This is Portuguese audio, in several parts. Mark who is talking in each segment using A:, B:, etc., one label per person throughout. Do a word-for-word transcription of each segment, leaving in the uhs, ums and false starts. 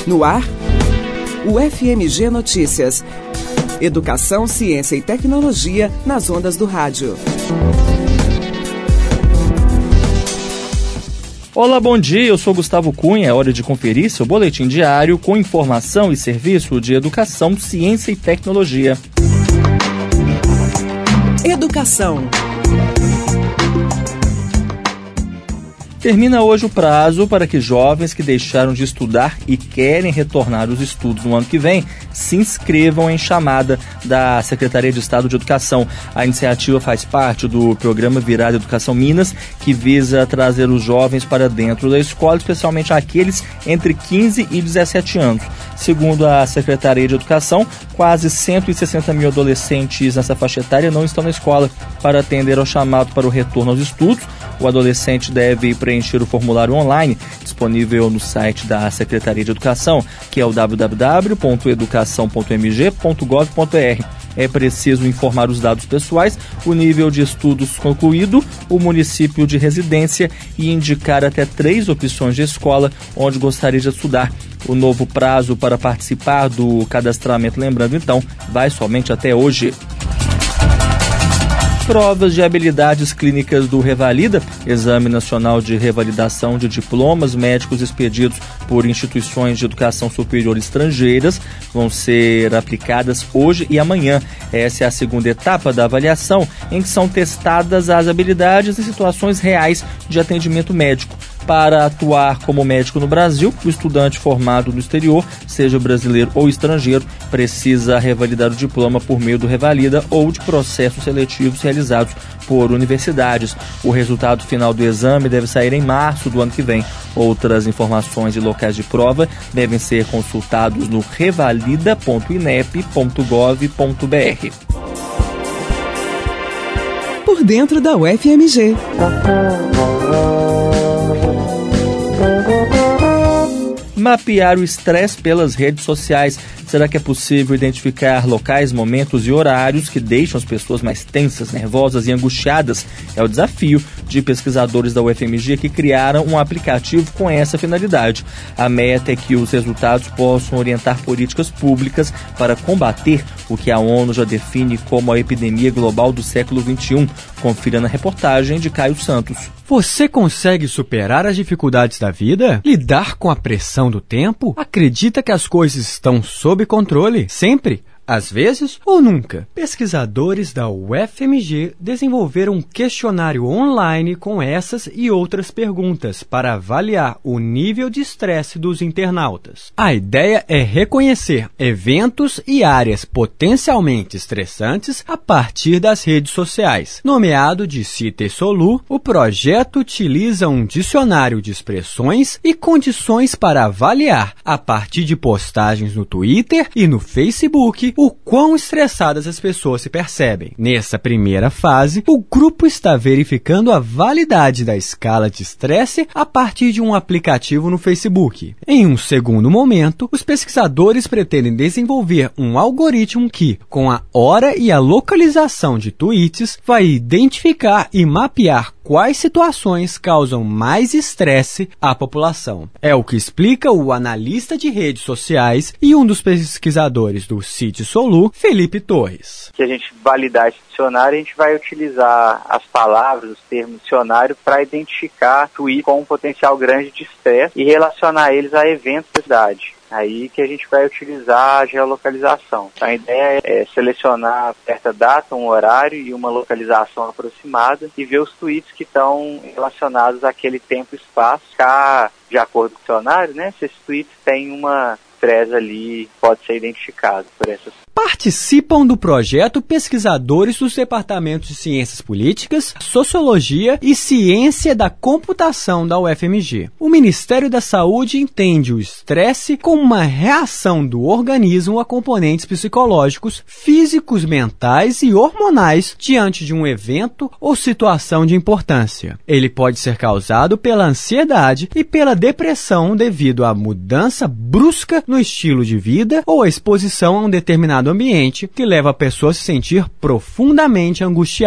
A: No ar, o F M G Notícias. Educação, ciência e tecnologia nas ondas do rádio.
B: Olá, bom dia, eu sou Gustavo Cunha, é hora de conferir seu boletim diário com informação e serviço de educação, ciência e tecnologia.
A: Educação.
B: Termina hoje o prazo para que jovens que deixaram de estudar e querem retornar aos estudos no ano que vem se inscrevam em chamada da Secretaria de Estado de Educação. A iniciativa faz parte do programa Virada Educação Minas, que visa trazer os jovens para dentro da escola, especialmente aqueles entre quinze e dezessete anos. Segundo a Secretaria de Educação, quase cento e sessenta mil adolescentes nessa faixa etária não estão na escola. Para atender ao chamado para o retorno aos estudos, o adolescente deve preencher o formulário online disponível no site da Secretaria de Educação, que é o w w w ponto educação ponto m g ponto gov ponto b r. É preciso informar os dados pessoais, o nível de estudos concluído, o município de residência e indicar até três opções de escola onde gostaria de estudar. O novo prazo para participar do cadastramento, lembrando então, vai somente até hoje. Provas de habilidades clínicas do Revalida, Exame Nacional de Revalidação de Diplomas Médicos expedidos por instituições de educação superior estrangeiras, vão ser aplicadas hoje e amanhã. Essa é a segunda etapa da avaliação, em que são testadas as habilidades em situações reais de atendimento médico. Para atuar como médico no Brasil, o estudante formado no exterior, seja brasileiro ou estrangeiro, precisa revalidar o diploma por meio do Revalida ou de processos seletivos realizados por universidades. O resultado final do exame deve sair em março do ano que vem. Outras informações e locais de prova devem ser consultados no revalida ponto inep ponto gov ponto b r.
A: Por dentro da U F M G.
B: Mapear o estresse pelas redes sociais. Será que é possível identificar locais, momentos e horários que deixam as pessoas mais tensas, nervosas e angustiadas? É o desafio de pesquisadores da U F M G que criaram um aplicativo com essa finalidade. A meta é que os resultados possam orientar políticas públicas para combater o que a ONU já define como a epidemia global do século vinte e um. Confira na reportagem de Caio Santos.
C: Você consegue superar as dificuldades da vida? Lidar com a pressão do tempo? Acredita que as coisas estão sob controle? Sempre? Às vezes ou nunca? Pesquisadores da U F M G desenvolveram um questionário online com essas e outras perguntas para avaliar o nível de estresse dos internautas. A ideia é reconhecer eventos e áreas potencialmente estressantes a partir das redes sociais. Nomeado de Cita e Solu, o projeto utiliza um dicionário de expressões e condições para avaliar, a partir de postagens no Twitter e no Facebook, o quão estressadas as pessoas se percebem. Nessa primeira fase, o grupo está verificando a validade da escala de estresse a partir de um aplicativo no Facebook. Em um segundo momento, os pesquisadores pretendem desenvolver um algoritmo que, com a hora e a localização de tweets, vai identificar e mapear quais situações causam mais estresse à população. É o que explica o analista de redes sociais e um dos pesquisadores do Cita e Solu, Felipe Torres.
D: Que a gente validar esse dicionário, a gente vai utilizar as palavras, os termos do dicionário para identificar tweets com um potencial grande de estresse e relacionar eles a eventos da cidade. Aí que a gente vai utilizar a geolocalização. A ideia é selecionar certa data, um horário e uma localização aproximada e ver os tweets que estão relacionados àquele tempo e espaço. Ficar de acordo com o dicionário, né? Se esse tweet tem uma estresse ali, pode ser identificado por essas.
C: Participam do projeto pesquisadores dos departamentos de Ciências Políticas, Sociologia e Ciência da Computação da U F M G. O Ministério da Saúde entende o estresse como uma reação do organismo a componentes psicológicos, físicos, mentais e hormonais diante de um evento ou situação de importância. Ele pode ser causado pela ansiedade e pela depressão devido à mudança brusca no estilo de vida ou à exposição a um determinado ambiente que leva a pessoa a se sentir profundamente angustiada.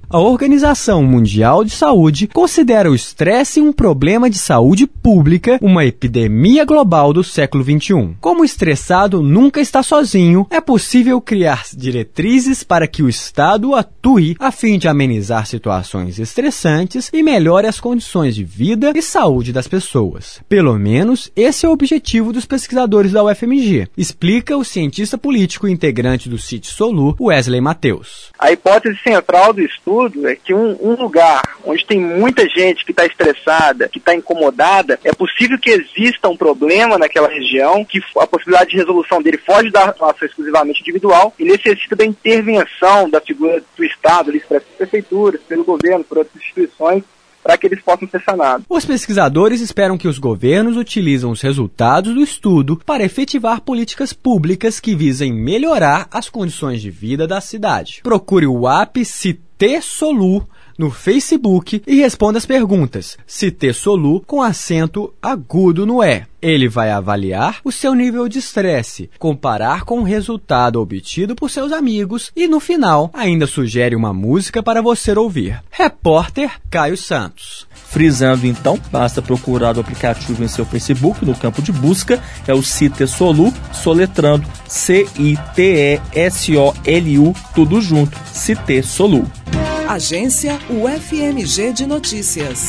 C: A Organização Mundial de Saúde considera o estresse um problema de saúde pública, uma epidemia global do século vinte e um. Como o estressado nunca está sozinho, é possível criar diretrizes para que o Estado atue a fim de amenizar situações estressantes e melhore as condições de vida e saúde das pessoas. Pelo menos, esse é o objetivo dos pesquisadores da U F M G, explica o cientista político e integrante do CIT Solu, Wesley Matheus.
E: A hipótese central do estudo é que um, um lugar onde tem muita gente que está estressada, que está incomodada, é possível que exista um problema naquela região, que a possibilidade de resolução dele foge da atuação exclusivamente individual e necessita da intervenção da figura do Estado, ali, pelas prefeituras, pelo governo, por outras instituições, para que eles possam ser sanados.
C: Os pesquisadores esperam que os governos utilizem os resultados do estudo para efetivar políticas públicas que visem melhorar as condições de vida da cidade. Procure o app CIT Solu no Facebook e responda as perguntas CIT Solu com acento agudo no E. Ele vai avaliar o seu nível de estresse, comparar com o resultado obtido por seus amigos e, no final, ainda sugere uma música para você ouvir. Repórter Caio Santos.
B: Frisando então, basta procurar o aplicativo em seu Facebook, no campo de busca, é o CIT Solu, soletrando C I T E S O L U, tudo junto, CIT Solu.
A: Agência U F M G de Notícias.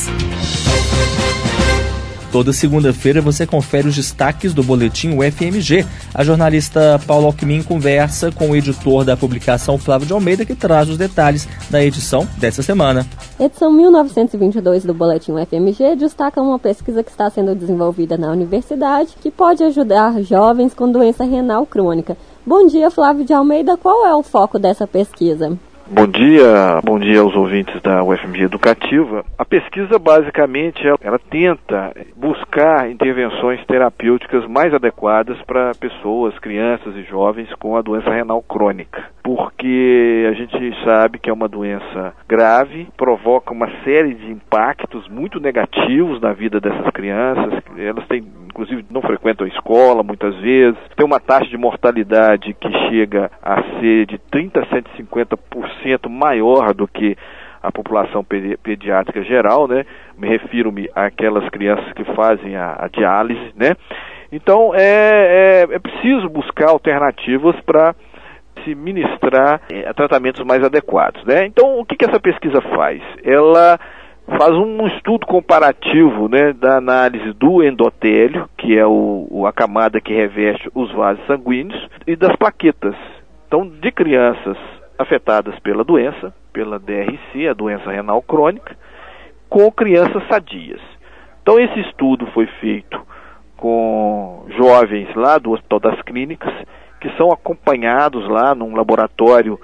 B: Toda segunda-feira você confere os destaques do boletim U F M G. A jornalista Paula Alckmin conversa com o editor da publicação, Flávio de Almeida, que traz os detalhes da edição dessa semana.
F: Edição mil novecentos e vinte e dois do boletim U F M G destaca uma pesquisa que está sendo desenvolvida na universidade que pode ajudar jovens com doença renal crônica. Bom dia, Flávio de Almeida. Qual é o foco dessa pesquisa?
G: Bom dia, bom dia aos ouvintes da U F M G Educativa. A pesquisa, basicamente, ela, ela tenta buscar intervenções terapêuticas mais adequadas para pessoas, crianças e jovens com a doença renal crônica. Porque a gente sabe que é uma doença grave, provoca uma série de impactos muito negativos na vida dessas crianças. Elas têm, inclusive, não frequentam a escola muitas vezes, tem uma taxa de mortalidade que chega a ser de trinta a cento e cinquenta por cento maior do que a população pedi- pediátrica geral, né? Me refiro-me àquelas crianças que fazem a, a diálise, né? Então, é, é, é preciso buscar alternativas para se ministrar é, tratamentos mais adequados, né? Então, o que, que essa pesquisa faz? Ela faz um estudo comparativo, né, da análise do endotélio, que é o, a camada que reveste os vasos sanguíneos, e das plaquetas. Então, de crianças afetadas pela doença, pela D R C, a doença renal crônica, com crianças sadias. Então, esse estudo foi feito com jovens lá do Hospital das Clínicas, que são acompanhados lá num laboratório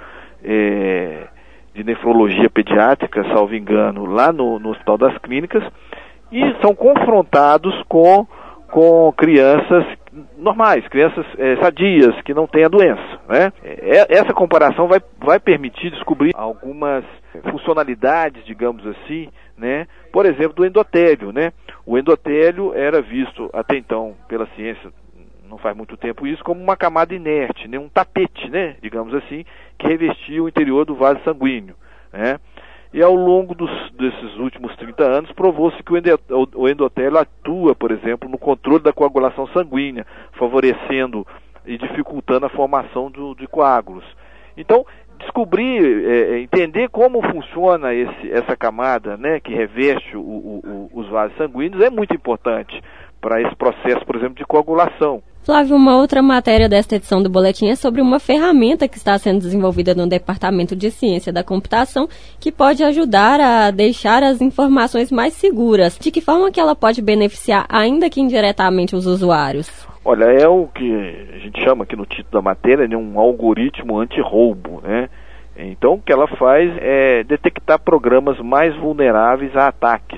G: é, de nefrologia pediátrica, salvo engano, lá no, no Hospital das Clínicas, e são confrontados com, com crianças normais, crianças é, sadias, que não têm a doença, né? É, essa comparação vai, vai permitir descobrir algumas funcionalidades, digamos assim, né? Por exemplo, do endotélio, né? O endotélio era visto até então pela ciência, não faz muito tempo isso, como uma camada inerte, né? Um tapete, né? Digamos assim, que revestia o interior do vaso sanguíneo, né? E ao longo dos, desses últimos trinta anos, provou-se que o endotélio atua, por exemplo, no controle da coagulação sanguínea, favorecendo e dificultando a formação do, de coágulos. Então, descobrir, é, entender como funciona esse, essa camada, né, que reveste o, o, os vasos sanguíneos é muito importante para esse processo, por exemplo, de coagulação.
F: Flávio, uma outra matéria desta edição do boletim é sobre uma ferramenta que está sendo desenvolvida no Departamento de Ciência da Computação que pode ajudar a deixar as informações mais seguras. De que forma que ela pode beneficiar, ainda que indiretamente, os usuários?
G: Olha, é o que a gente chama aqui no título da matéria de um algoritmo anti-roubo, né? Então, o que ela faz é detectar programas mais vulneráveis a ataques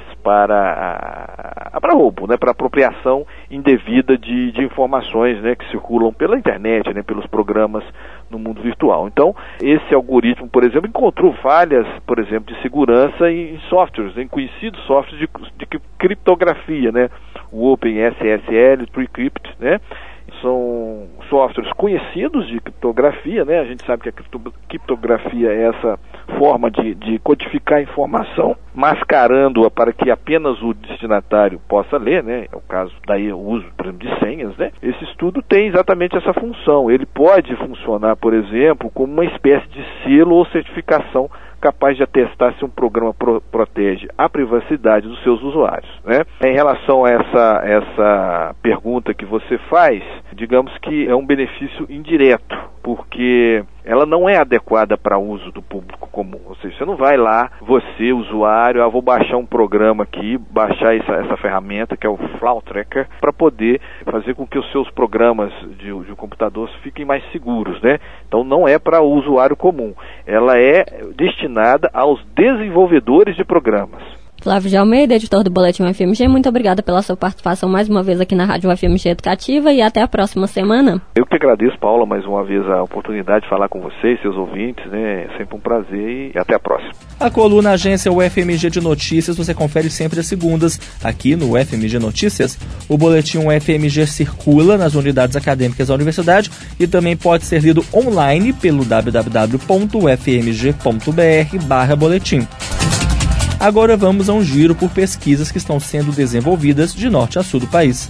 G: para, a, para roubo, né, para apropriação indevida de, de informações, né, que circulam pela internet, né, pelos programas no mundo virtual. Então, esse algoritmo, por exemplo, encontrou falhas, por exemplo, de segurança em softwares, em conhecidos softwares de, de criptografia, né, o OpenSSL, TrueCrypt, né, são softwares conhecidos de criptografia, né? A gente sabe que a criptografia é essa forma de, de codificar a informação, mascarando-a para que apenas o destinatário possa ler, né? É o caso daí o uso, por exemplo, de senhas, né? Esse estudo tem exatamente essa função. Ele pode funcionar, por exemplo, como uma espécie de selo ou certificação capaz de atestar se um programa pro, protege a privacidade dos seus usuários, né? Em relação a essa, essa pergunta que você faz, digamos que é um benefício indireto, porque ela não é adequada para uso do público comum. Ou seja, você não vai lá, você, usuário, ah, vou baixar um programa aqui, baixar essa, essa ferramenta que é o Flow Tracker, para poder fazer com que os seus programas de, de computador fiquem mais seguros, né? Então não é para o usuário comum. Ela é destinada aos desenvolvedores de programas.
F: Flávio de Almeida, editor do Boletim U F M G, muito obrigada pela sua participação mais uma vez aqui na Rádio U F M G Educativa e até a próxima semana.
G: Eu que agradeço, Paula, mais uma vez a oportunidade de falar com vocês, seus ouvintes, né? É sempre um prazer e até a próxima.
B: A coluna Agência U F M G de Notícias você confere sempre às segundas, aqui no U F M G Notícias. O Boletim U F M G circula nas unidades acadêmicas da universidade e também pode ser lido online pelo w w w ponto u f m g ponto b r barra boletim. Agora vamos a um giro por pesquisas que estão sendo desenvolvidas de norte a sul do país.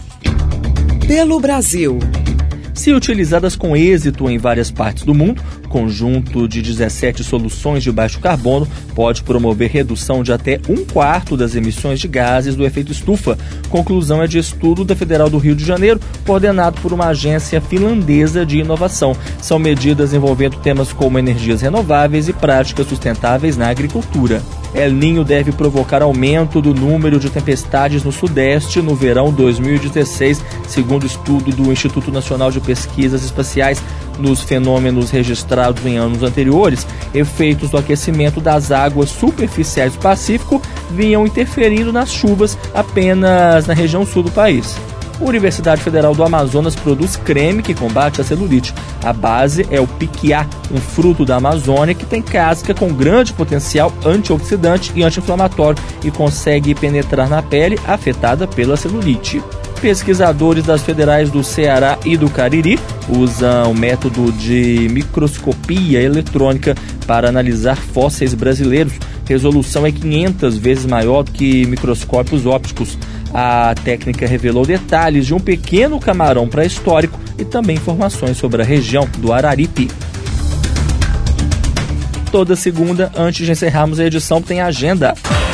A: Pelo Brasil.
B: Se utilizadas com êxito em várias partes do mundo, o conjunto de dezessete soluções de baixo carbono pode promover redução de até um quarto das emissões de gases do efeito estufa. Conclusão é de estudo da Federal do Rio de Janeiro, coordenado por uma agência finlandesa de inovação. São medidas envolvendo temas como energias renováveis e práticas sustentáveis na agricultura. El Niño deve provocar aumento do número de tempestades no Sudeste no verão dois mil e dezesseis, segundo estudo do Instituto Nacional de Pesquisas Espaciais. Nos fenômenos registrados em anos anteriores, efeitos do aquecimento das águas superficiais do Pacífico vinham interferindo nas chuvas apenas na região sul do país. A Universidade Federal do Amazonas produz creme que combate a celulite. A base é o piquiá, um fruto da Amazônia que tem casca com grande potencial antioxidante e anti-inflamatório e consegue penetrar na pele afetada pela celulite. Pesquisadores das federais do Ceará e do Cariri usam o método de microscopia eletrônica para analisar fósseis brasileiros. Resolução é quinhentas vezes maior do que microscópios ópticos. A técnica revelou detalhes de um pequeno camarão pré-histórico e também informações sobre a região do Araripe. Toda segunda, antes de encerrarmos a edição, tem agenda.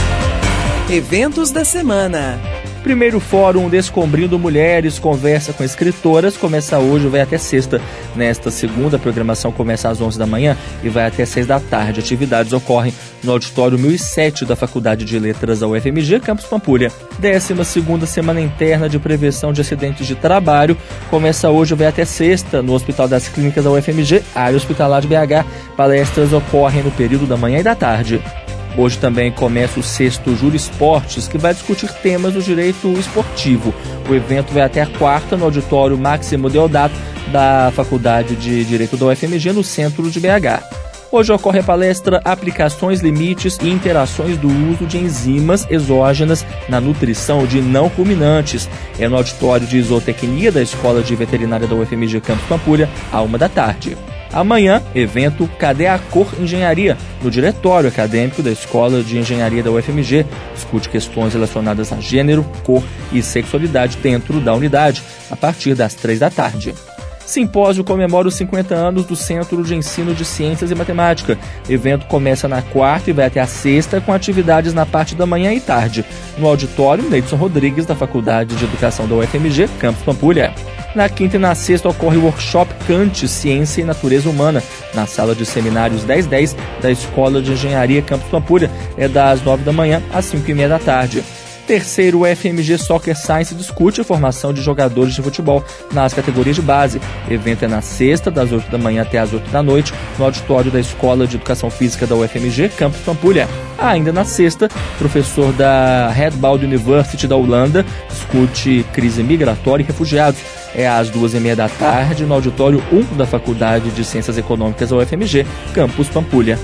A: Eventos da semana.
B: Primeiro Fórum Descobrindo Mulheres, conversa com escritoras, começa hoje e vai até sexta. Nesta segunda, a programação começa às onze da manhã e vai até seis da tarde. Atividades ocorrem no auditório mil e sete da Faculdade de Letras da U F M G, Campus Pampulha. décima segunda Semana Interna de Prevenção de Acidentes de Trabalho, começa hoje e vai até sexta no Hospital das Clínicas da U F M G, área hospitalar de B H. Palestras ocorrem no período da manhã e da tarde. Hoje também começa o sexto Júri Esportes, que vai discutir temas do direito esportivo. O evento vai até a quarta no auditório Máximo Deodato da Faculdade de Direito da U F M G, no centro de B H. Hoje ocorre a palestra Aplicações, Limites e Interações do Uso de Enzimas Exógenas na Nutrição de Não Ruminantes. É no auditório de Zootecnia da Escola de Veterinária da U F M G Campus Pampulha, à uma da tarde. Amanhã, evento Cadê a Cor Engenharia? No Diretório Acadêmico da Escola de Engenharia da U F M G. Discute questões relacionadas a gênero, cor e sexualidade dentro da unidade, a partir das três da tarde. Simpósio comemora os cinquenta anos do Centro de Ensino de Ciências e Matemática. O evento começa na quarta e vai até a sexta, com atividades na parte da manhã e tarde, no auditório Neidson Rodrigues, da Faculdade de Educação da U F M G, Campus Pampulha. Na quinta e na sexta ocorre o workshop Kant, Ciência e Natureza Humana, na sala de seminários dez dez da Escola de Engenharia Campus Pampulha. É das nove da manhã às cinco e meia da tarde. Terceiro, o F M G Soccer Science discute a formação de jogadores de futebol nas categorias de base. O evento é na sexta, das oito da manhã até as oito da noite, no auditório da Escola de Educação Física da U F M G, Campus Pampulha. Ainda na sexta, professor da Radboud University da Holanda discute crise migratória e refugiados. É às duas e meia da tarde, no auditório um da Faculdade de Ciências Econômicas da U F M G, Campus Pampulha.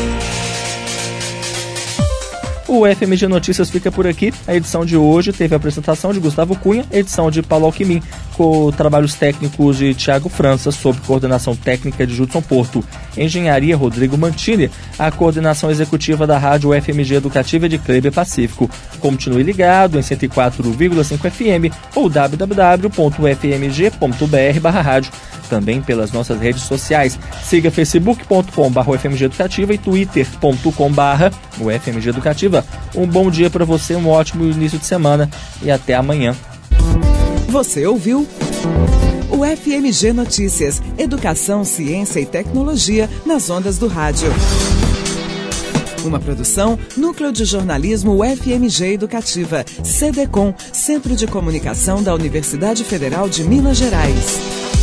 B: O F M G Notícias fica por aqui. A edição de hoje teve a apresentação de Gustavo Cunha, edição de Paulo Alquimim, com trabalhos técnicos de Tiago França, sob coordenação técnica de Judson Porto. Engenharia Rodrigo Mantini, a coordenação executiva da Rádio F M G Educativa de Kleber Pacífico. Continue ligado em cento e quatro vírgula cinco F M ou w w w ponto f m g ponto b r barra rádio. Também pelas nossas redes sociais. Siga facebook ponto com barra u f m g educativa e twitter ponto com barra u f m g educativa. Um bom dia para você, um ótimo início de semana e até amanhã.
A: Você ouviu o F M G Notícias, Educação, Ciência e Tecnologia nas ondas do rádio. Uma produção, Núcleo de Jornalismo U F M G Educativa, C D C O M, Centro de Comunicação da Universidade Federal de Minas Gerais.